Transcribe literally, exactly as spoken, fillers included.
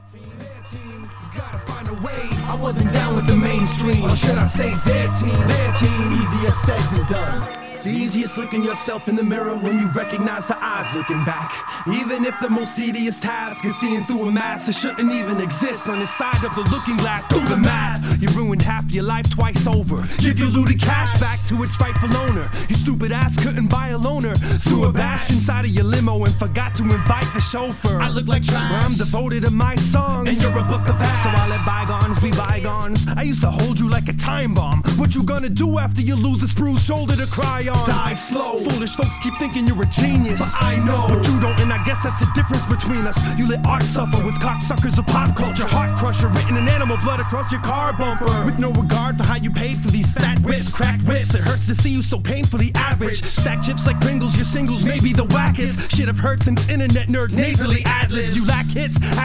Team, their team, gotta find a way. I wasn't down with the mainstream, or should I say their team, their team. Easier said than done. It's easiest looking yourself in the mirror when you recognize the eyes looking back. Even if the most tedious task is seeing through a mask that shouldn't even exist. On the side of the looking glass, do the math. You ruined half your life twice over. Give your looted cash back to its rightful owner. Your stupid ass couldn't buy a loaner. Threw a bash inside of your limo and forgot to invite the chauffeur. I look like trash. I'm devoted to my songs, and you're a book of ass. So I let bygones be bygones. I used to hold you like a time bomb. What you gonna do after you lose a bruised shoulder to cry on? Die slow. Foolish folks keep thinking you're a genius, but I know, but you don't, and I guess that's the difference between us. You let art suffer with cocksuckers of pop culture. Heart crusher, written in animal blood across your car bumper. With no regard for how you paid for these fat whips, cracked whips. It hurts to see you so painfully average. Stack chips like Pringles, your singles may be the wackest shit I've heard since internet nerds nasally ad-libs. You lack hits.